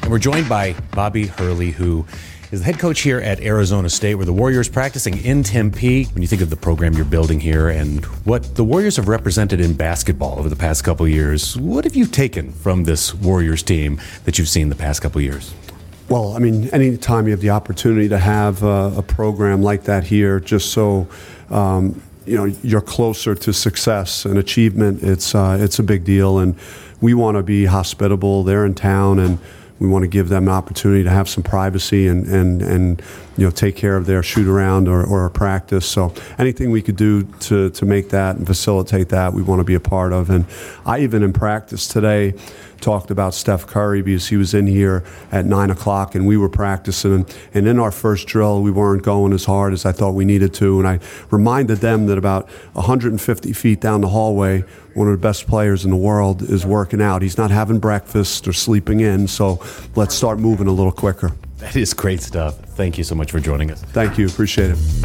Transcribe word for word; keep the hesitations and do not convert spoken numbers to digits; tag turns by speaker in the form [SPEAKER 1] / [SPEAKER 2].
[SPEAKER 1] And we're joined by Bobby Hurley, who is the head coach here at Arizona State, where the Warriors practicing in Tempe. When you think of the program you're building here and what the Warriors have represented in basketball over the past couple of years, what have you taken from this Warriors team that you've seen the past couple of years?
[SPEAKER 2] Well, I mean, any time you have the opportunity to have a, a program like that here, just so um, you know you're closer to success and achievement, it's uh, it's a big deal, and we want to be hospitable. They're in town, and we want to give them an opportunity to have some privacy and, and, and you know take care of their shoot around or, or practice. So anything we could do to, to make that and facilitate that, we want to be a part of. And I even in practice today talked about Steph Curry because he was in here at nine o'clock and we were practicing. And, and in our first drill, we weren't going as hard as I thought we needed to. And I reminded them that about one hundred fifty feet down the hallway, one of the best players in the world is working out. He's not having breakfast or sleeping in, so let's start moving a little quicker.
[SPEAKER 1] That is great stuff. Thank you so much for joining us.
[SPEAKER 2] Thank you. Appreciate it.